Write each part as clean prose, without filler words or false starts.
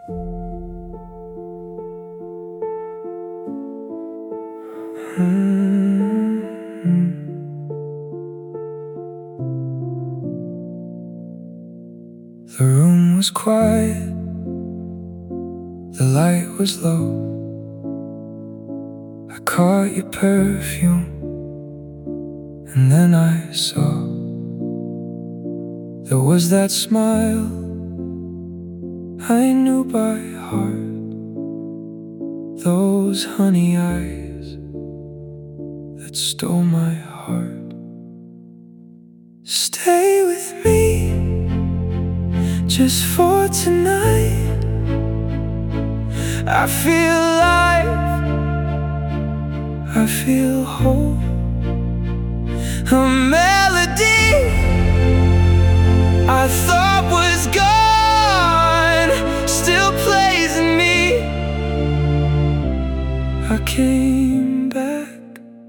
The room was quiet, the light was low. I caught your perfume, and then I saw there was that smile I knew by heart, those honey eyes that stole my heart. Stay with me just for tonight. I feel alive, I feel whole. A melody I thought was gone still plays in me. I came back.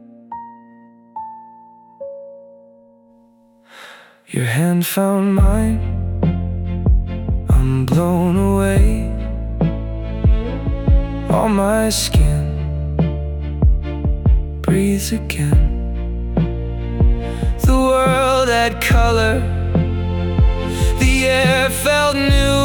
Your hand found mine, I'm blown away. All my skin breathes again. The world had color, the air felt new.